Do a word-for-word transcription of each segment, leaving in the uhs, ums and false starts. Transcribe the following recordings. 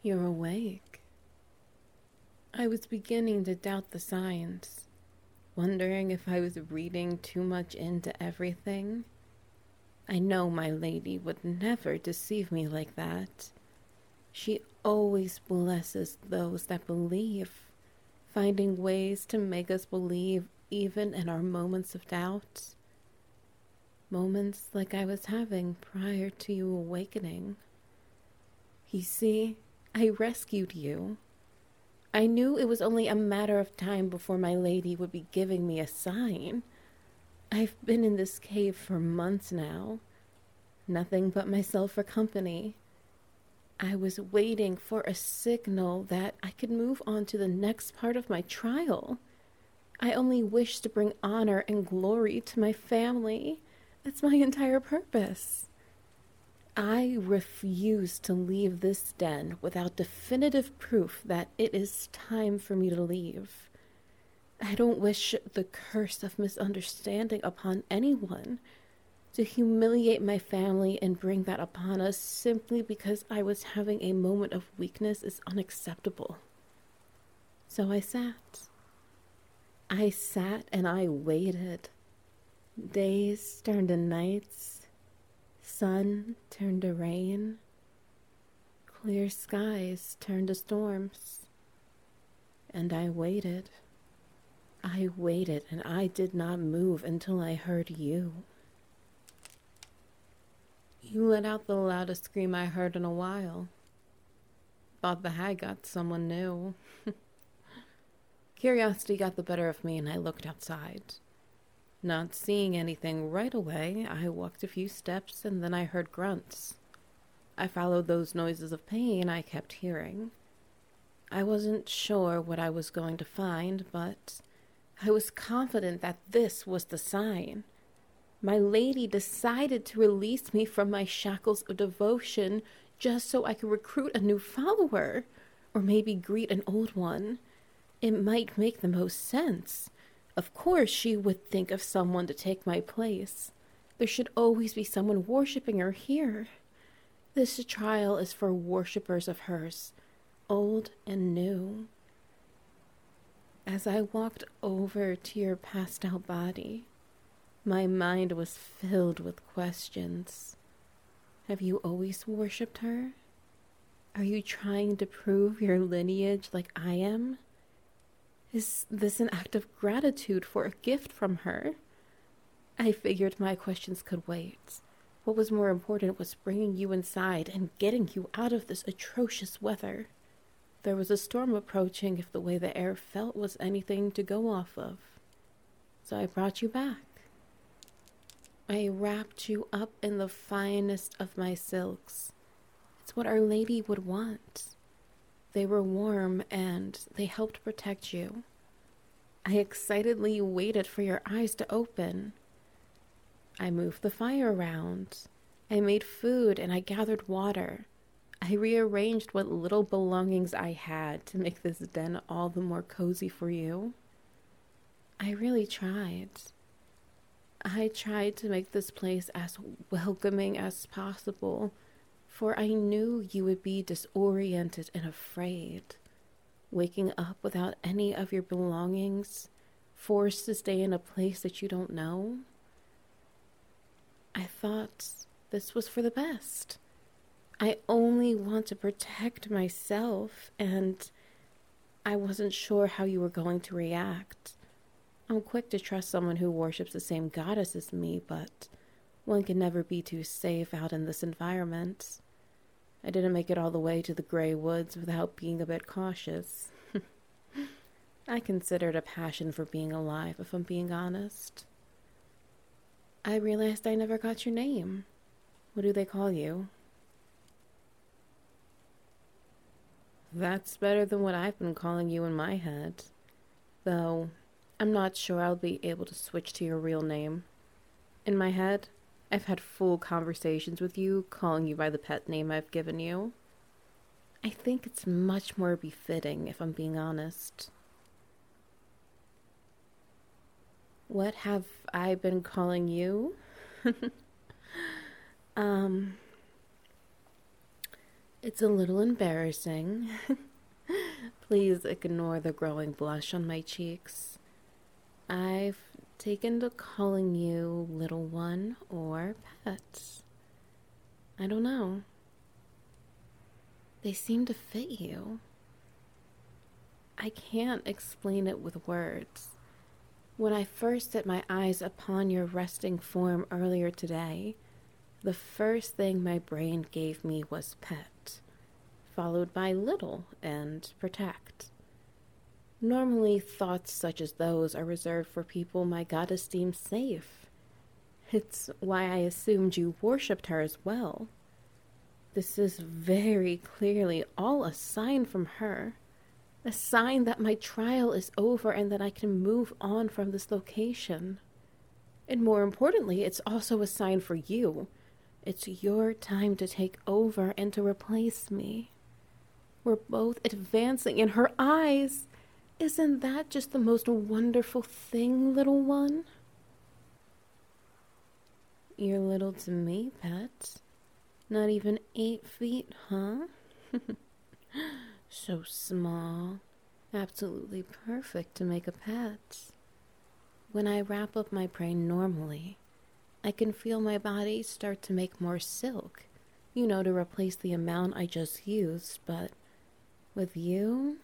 You're awake. I was beginning to doubt the signs, wondering if I was reading too much into everything. I know my lady would never deceive me like that. She always blesses those that believe, finding ways to make us believe even in our moments of doubt. Moments like I was having prior to you awakening. You see, I rescued you. I knew it was only a matter of time before my lady would be giving me a sign. I've been in this cave for months now. Nothing but myself for company. I was waiting for a signal that I could move on to the next part of my trial. I only wish to bring honor and glory to my family. That's my entire purpose. I refuse to leave this den without definitive proof that it is time for me to leave. I don't wish the curse of misunderstanding upon anyone. To humiliate my family and bring that upon us simply because I was having a moment of weakness is unacceptable. So I sat. I sat and I waited. Days turned to nights. Sun turned to rain. Clear skies turned to storms. And I waited. I waited and I did not move until I heard you. You let out the loudest scream I heard in a while. Thought the hag got someone new. Curiosity got the better of me and I looked outside. Not seeing anything right away, I walked a few steps and then I heard grunts. I followed those noises of pain I kept hearing. I wasn't sure what I was going to find, but I was confident that this was the sign. My lady decided to release me from my shackles of devotion just so I could recruit a new follower, or maybe greet an old one. It might make the most sense. Of course she would think of someone to take my place. There should always be someone worshipping her here. This trial is for worshippers of hers, old and new. As I walked over to your passed out body, my mind was filled with questions. Have you always worshipped her? Are you trying to prove your lineage like I am? Is this an act of gratitude for a gift from her? I figured my questions could wait. What was more important was bringing you inside and getting you out of this atrocious weather. There was a storm approaching if the way the air felt was anything to go off of. So I brought you back. I wrapped you up in the finest of my silks. It's what Our Lady would want. They were warm and they helped protect you. I excitedly waited for your eyes to open. I moved the fire around. I made food and I gathered water. I rearranged what little belongings I had to make this den all the more cozy for you. I really tried. I tried to make this place as welcoming as possible, for I knew you would be disoriented and afraid, waking up without any of your belongings, forced to stay in a place that you don't know. I thought this was for the best. I only want to protect myself, and I wasn't sure how you were going to react. I'm quick to trust someone who worships the same goddess as me, but one can never be too safe out in this environment. I didn't make it all the way to the Grey Woods without being a bit cautious. I consider it a passion for being alive, if I'm being honest. I realized I never got your name. What do they call you? That's better than what I've been calling you in my head. Though, I'm not sure I'll be able to switch to your real name. In my head, I've had full conversations with you, calling you by the pet name I've given you. I think it's much more befitting, if I'm being honest. What have I been calling you? um, It's a little embarrassing. Please ignore the growing blush on my cheeks. I've taken to calling you little one or pet. I don't know. They seem to fit you. I can't explain it with words. When I first set my eyes upon your resting form earlier today, the first thing my brain gave me was pet, followed by little and protect. Normally, thoughts such as those are reserved for people my goddess deems safe. It's why I assumed you worshipped her as well. This is very clearly all a sign from her. A sign that my trial is over and that I can move on from this location. And more importantly, it's also a sign for you. It's your time to take over and to replace me. We're both advancing in her eyes. Isn't that just the most wonderful thing, little one? You're little to me, pet. Not even eight feet, huh? So small. Absolutely perfect to make a pet. When I wrap up my prey normally, I can feel my body start to make more silk, you know, to replace the amount I just used, but with you,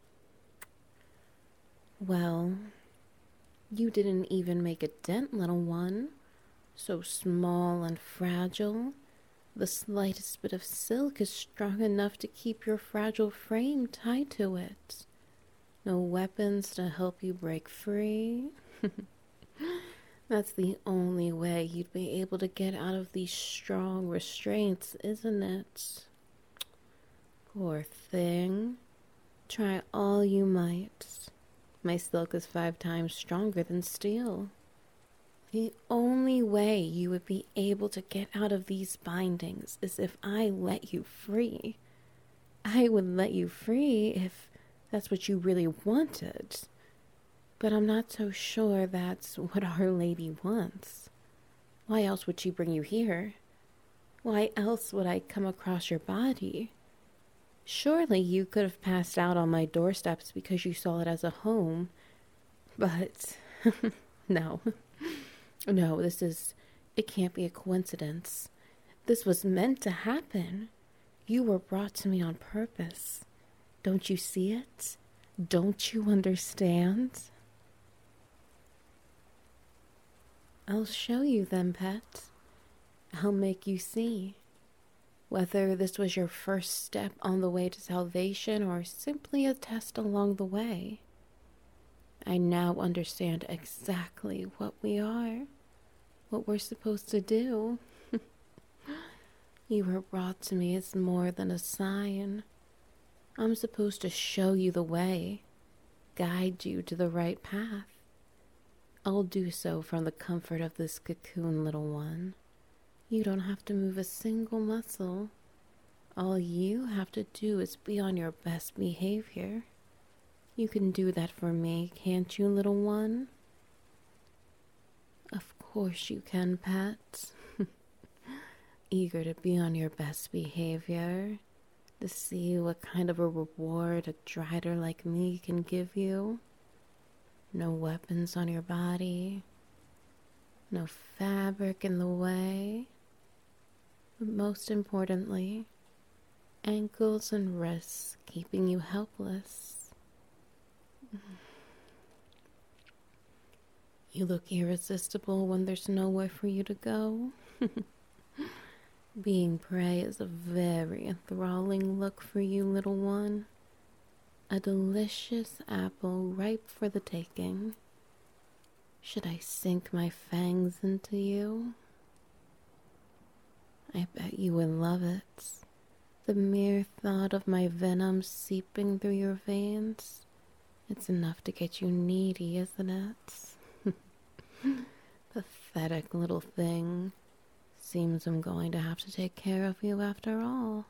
well, you didn't even make a dent, little one. So small and fragile. The slightest bit of silk is strong enough to keep your fragile frame tied to it. No weapons to help you break free. That's the only way you'd be able to get out of these strong restraints, isn't it? Poor thing. Try all you might. My silk is five times stronger than steel. The only way you would be able to get out of these bindings is if I let you free. I would let you free if that's what you really wanted. But I'm not so sure that's what Our Lady wants. Why else would she bring you here? Why else would I come across your body? Surely you could have passed out on my doorsteps because you saw it as a home. But no. No, this is, it can't be a coincidence. This was meant to happen. You were brought to me on purpose. Don't you see it? Don't you understand? I'll show you then, pet. I'll make you see. Whether this was your first step on the way to salvation or simply a test along the way. I now understand exactly what we are, what we're supposed to do. You were brought to me as more than a sign. I'm supposed to show you the way, guide you to the right path. I'll do so from the comfort of this cocoon, little one. You don't have to move a single muscle. All you have to do is be on your best behavior. You can do that for me, can't you, little one? Of course you can, pet. Eager to be on your best behavior, to see what kind of a reward a drider like me can give you. No weapons on your body, no fabric in the way, but most importantly, ankles and wrists keeping you helpless. You look irresistible when there's nowhere for you to go. Being prey is a very enthralling look for you, little one. A delicious apple ripe for the taking. Should I sink my fangs into you? I bet you would love it. The mere thought of my venom seeping through your veins, it's enough to get you needy, isn't it? Pathetic little thing. Seems I'm going to have to take care of you after all.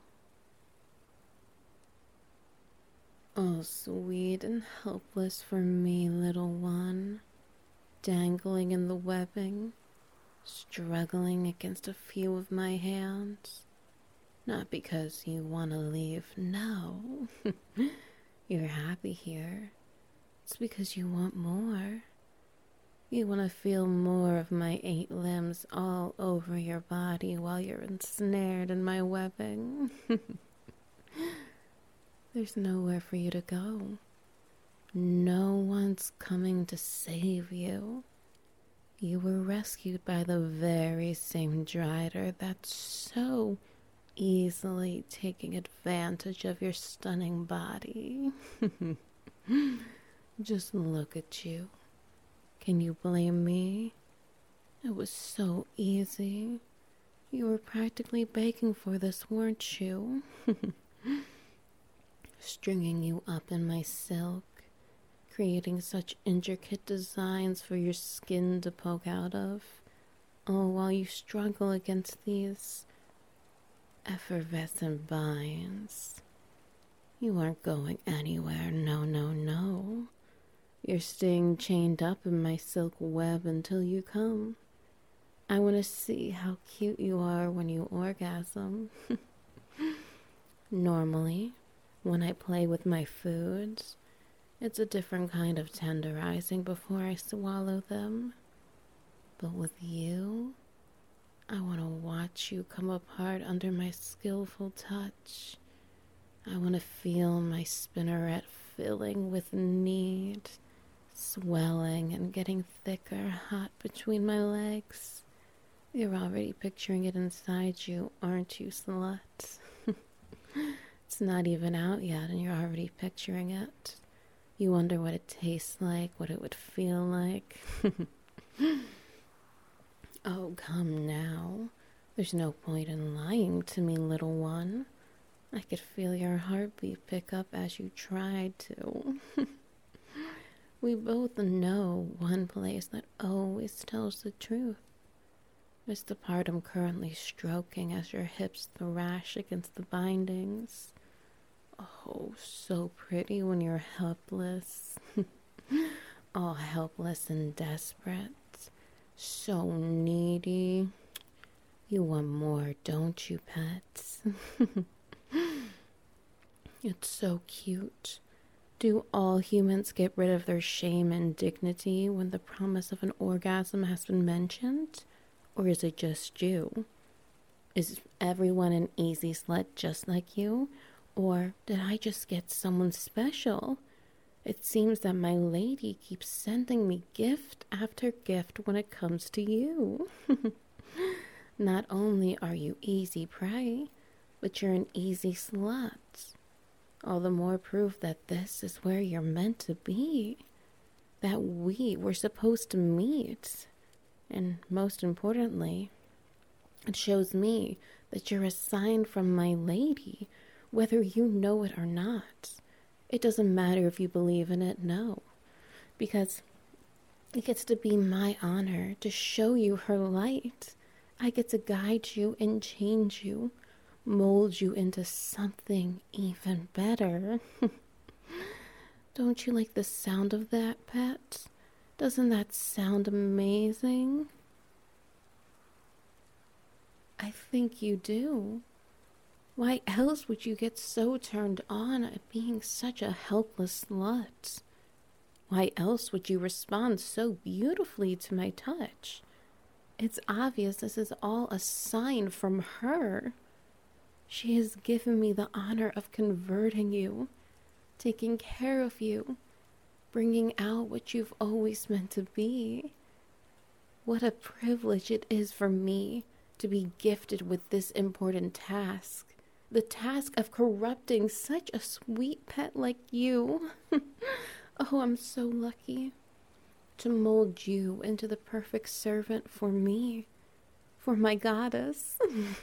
Oh, sweet and helpless for me, little one, dangling in the webbing, struggling against a few of my hands. Not because you want to leave, no. You're happy here. It's because you want more. You want to feel more of my eight limbs all over your body while you're ensnared in my webbing. There's nowhere for you to go. No one's coming to save you. You were rescued by the very same Drider that's so easily taking advantage of your stunning body. Just look at you. Can you blame me? It was so easy. You were practically begging for this, weren't you? Stringing you up in my silk, creating such intricate designs for your skin to poke out of, all while you struggle against these effervescent vines. You aren't going anywhere, no, no, no. You're staying chained up in my silk web until you come. I want to see how cute you are when you orgasm. Normally, when I play with my foods, it's a different kind of tenderizing before I swallow them. But with you, I want to watch you come apart under my skillful touch. I want to feel my spinneret filling with need, swelling and getting thicker, hot between my legs. You're already picturing it inside you, aren't you, slut? It's not even out yet and you're already picturing it. You wonder what it tastes like, what it would feel like. Oh, come now. There's no point in lying to me, little one. I could feel your heartbeat pick up as you tried to. We both know one place that always tells the truth. It's the part I'm currently stroking as your hips thrash against the bindings. Oh, so pretty when you're helpless. All helpless and desperate. So needy. You want more, don't you, pets? It's so cute. Do all humans get rid of their shame and dignity when the promise of an orgasm has been mentioned? Or is it just you? Is everyone an easy slut just like you? Or did I just get someone special? It seems that my lady keeps sending me gift after gift when it comes to you. Not only are you easy prey, but you're an easy slut. All the more proof that this is where you're meant to be. That we were supposed to meet. And most importantly, it shows me that you're a sign from my lady, whether you know it or not. It doesn't matter if you believe in it, no. Because it gets to be my honor to show you her light. I get to guide you and change you, mold you into something even better. Don't you like the sound of that, pet? Doesn't that sound amazing? I think you do. Why else would you get so turned on at being such a helpless slut? Why else would you respond so beautifully to my touch? It's obvious this is all a sign from her. She has given me the honor of converting you, taking care of you, bringing out what you've always meant to be. What a privilege it is for me to be gifted with this important task. The task of corrupting such a sweet pet like you. Oh, I'm so lucky to mold you into the perfect servant for me, for my goddess.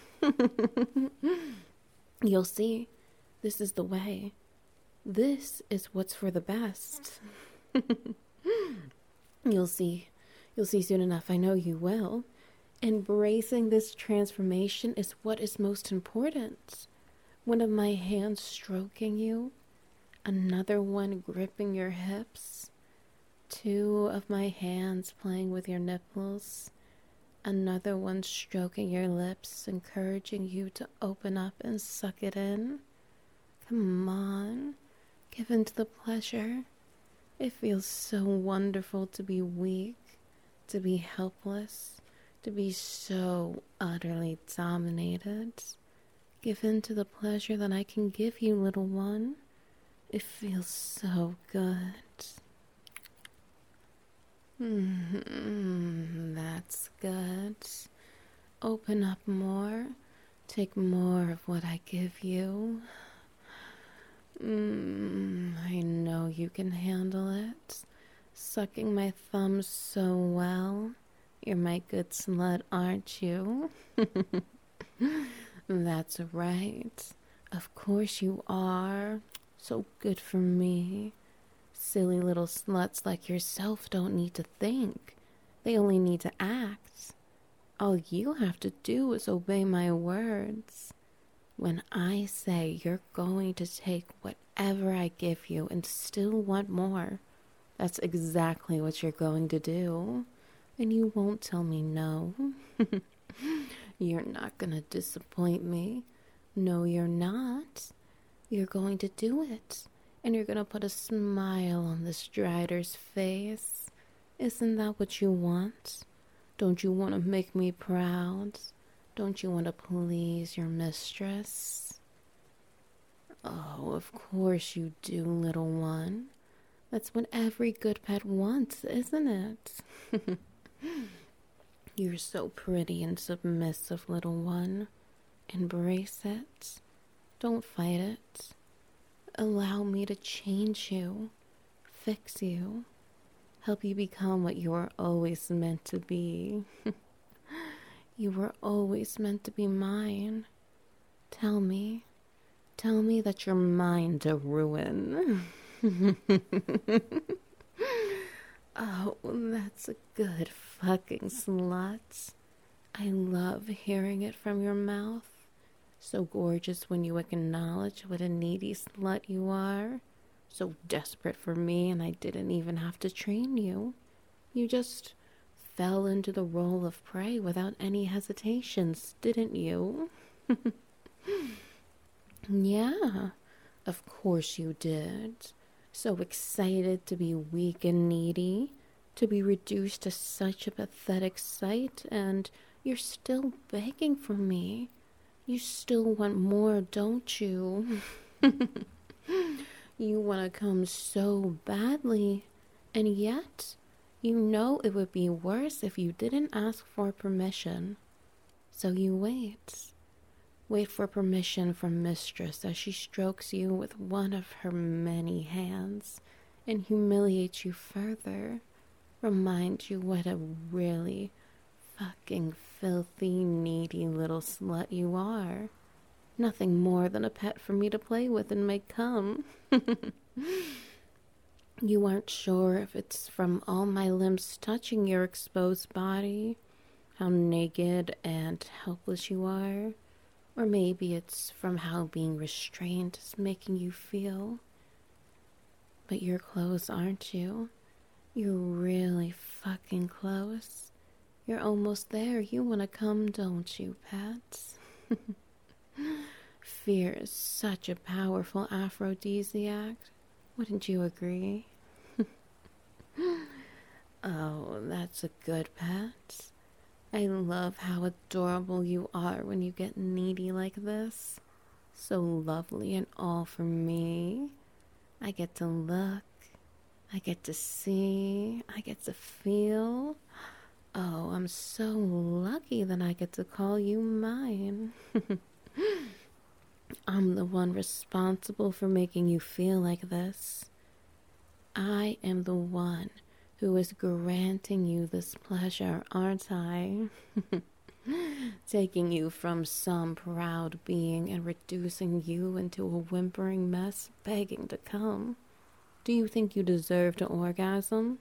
You'll see, this is the way. This is what's for the best. You'll see. You'll see soon enough. I know you will. Embracing this transformation is what is most important. One of my hands stroking you, another one gripping your hips, two of my hands playing with your nipples, Another one stroking your lips, encouraging you to open up and suck it in. Come on, give in to the pleasure. It feels so wonderful to be weak, to be helpless, to be so utterly dominated. Give in to the pleasure that I can give you, little one. It feels so good. Mm-hmm, that's good. Open up more. Take more of what I give you. Mm, I know you can handle it. Sucking my thumbs so well. You're my good slut, aren't you? That's right. Of course you are. So good for me. Silly little sluts like yourself don't need to think. They only need to act. All you have to do is obey my words. When I say you're going to take whatever I give you and still want more, that's exactly what you're going to do. And you won't tell me no. You're not going to disappoint me. No, you're not. You're going to do it. And you're going to put a smile on the strider's face. Isn't that what you want? Don't you want to make me proud? Don't you want to please your mistress? Oh, of course you do, little one. That's what every good pet wants, isn't it? You're so pretty and submissive, little one. Embrace it. Don't fight it. Allow me to change you, fix you, help you become what you were always meant to be. You were always meant to be mine. Tell me, tell me that you're mine to ruin. Oh, that's a good fucking slut. I love hearing it from your mouth. So gorgeous when you acknowledge what a needy slut you are. So desperate for me, and I didn't even have to train you. You just fell into the role of prey without any hesitations, didn't you? Yeah, of course you did. So excited to be weak and needy, to be reduced to such a pathetic sight, and you're still begging for me. You still want more, don't you? You want to come so badly, and yet you know it would be worse if you didn't ask for permission. So you wait. Wait for permission from Mistress as she strokes you with one of her many hands and humiliates you further. Reminds you what a really fucking filthy, needy little slut you are. Nothing more than a pet for me to play with and make come. You aren't sure if it's from all my limbs touching your exposed body, how naked and helpless you are, or maybe it's from how being restrained is making you feel. But you're close, aren't you? You're really fucking close. You're almost there. You want to come, don't you, pets? Fear is such a powerful aphrodisiac. Wouldn't you agree? Oh, that's a good pet. I love how adorable you are when you get needy like this. So lovely and all for me. I get to look. I get to see. I get to feel. Oh, I'm so lucky that I get to call you mine. I'm the one responsible for making you feel like this. I am the one who is granting you this pleasure, aren't I? Taking you from some proud being and reducing you into a whimpering mess, begging to come. Do you think you deserve to orgasm?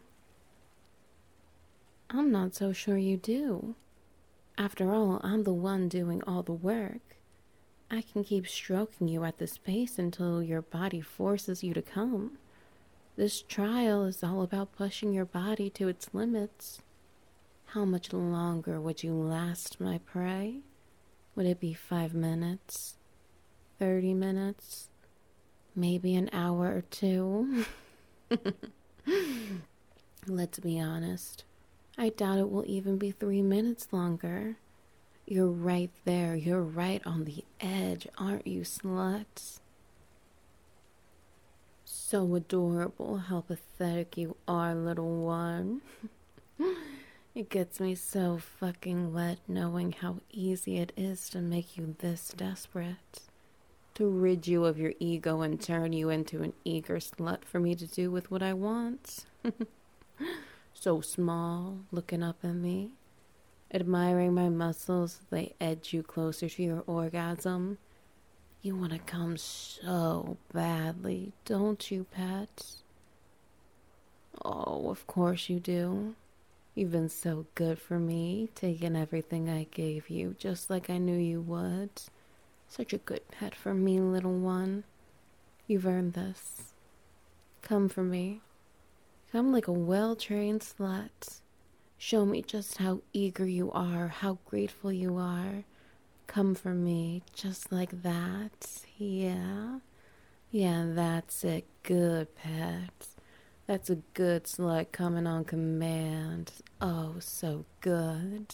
I'm not so sure you do. After all, I'm the one doing all the work. I can keep stroking you at this pace until your body forces you to come. This trial is all about pushing your body to its limits. How much longer would you last, my prey? Would it be five minutes? Thirty minutes? Maybe an hour or two? Let's be honest. I doubt it will even be three minutes longer. You're right there. You're right on the edge, aren't you, sluts? So adorable how pathetic you are, little one. It gets me so fucking wet knowing how easy it is to make you this desperate. To rid you of your ego and turn you into an eager slut for me to do with what I want. So small, looking up at me, admiring my muscles, they edge you closer to your orgasm. You want to come so badly, don't you, pet? Oh, of course you do. You've been so good for me, taking everything I gave you, just like I knew you would. Such a good pet for me, little one. You've earned this. Come for me. Come like a well-trained slut. Show me just how eager you are, how grateful you are. Come for me, just like that. Yeah? Yeah, that's it. Good, pet. That's a good slut coming on command. Oh, so good.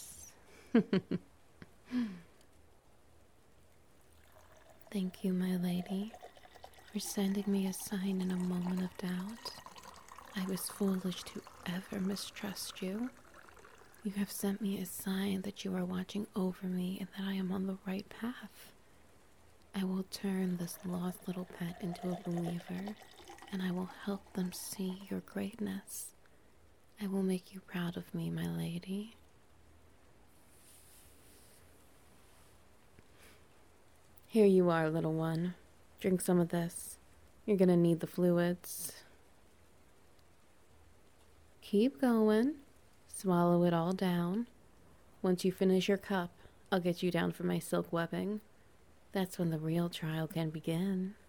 Thank you, my lady, for sending me a sign in a moment of doubt. I was foolish to ever mistrust you. You have sent me a sign that you are watching over me and that I am on the right path. I will turn this lost little pet into a believer, and I will help them see your greatness. I will make you proud of me, my lady. Here you are, little one. Drink some of this. You're gonna need the fluids. Keep going. Swallow it all down. Once you finish your cup, I'll get you down for my silk webbing. That's when the real trial can begin.